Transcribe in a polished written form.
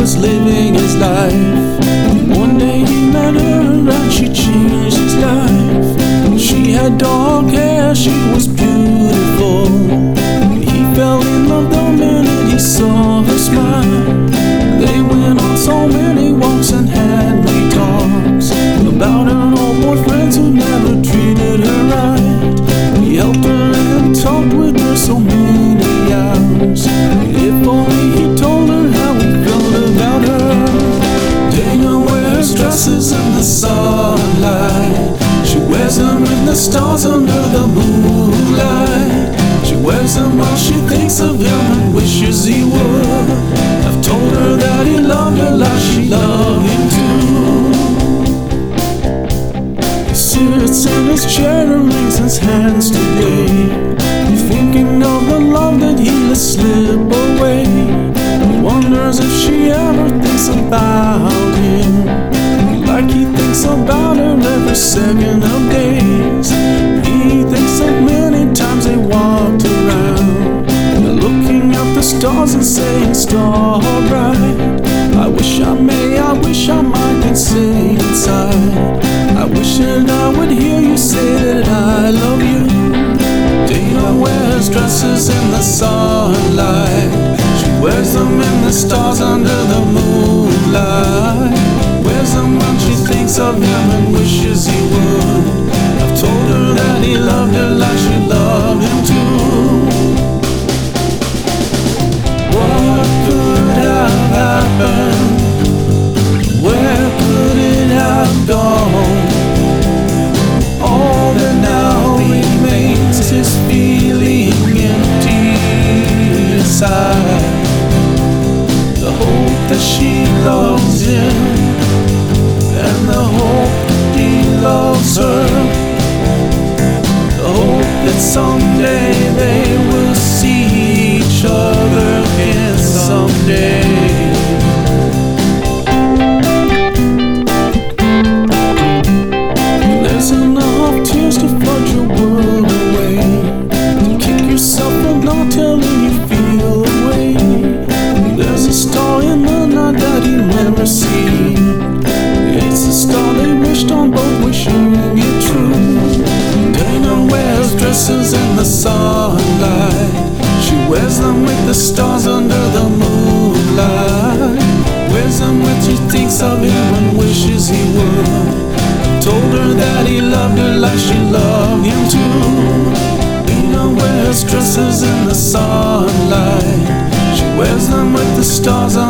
was living his life. One day he met her and she changed his life. She had dark hair, she was beautiful. He fell in love the minute he saw her smile. They went on so many walks and had many talks about her old boyfriends who never treated her right. He helped her and talked with her so many hours. If only he told her how he felt about her. Dana wears dresses in the sunlight. She wears them in the stars under the moonlight. She wears them while she thinks of him and wishes he would have told her that he loved her like she loved him too. He sits in his chair and wrings his hands today, thinking of the love that he let slip away. He wonders if she ever thinks about him like he thinks about her every second of days. He thinks of many times they walked around, looking up the stars and saying, "Star bright." I wish I may, I wish I might, and say inside, I wish that I would hear you say that I love you. Dana wears dresses in the sunlight. She wears them in the stars under the moonlight. Wears them when she thinks of him and wishes he would have told her that he loved her like she loved him too. What could have happened? Where could it have gone? All that now remains is feeling empty inside. The hope that she loves him and the hope that he loves her. The hope that someday they will see each other again someday. There's enough tears to flood your world away, to kick yourself for not telling you feel away. There's a star in the night that you never see. It's a star they wished on, but wishing it true. Dana wears dresses in the sunlight. She wears them with the stars under the moonlight. Wears them when she thinks of him and wishes he would have told her that he loved her like she loved him too. Dana wears dresses in the sunlight. She wears them with the stars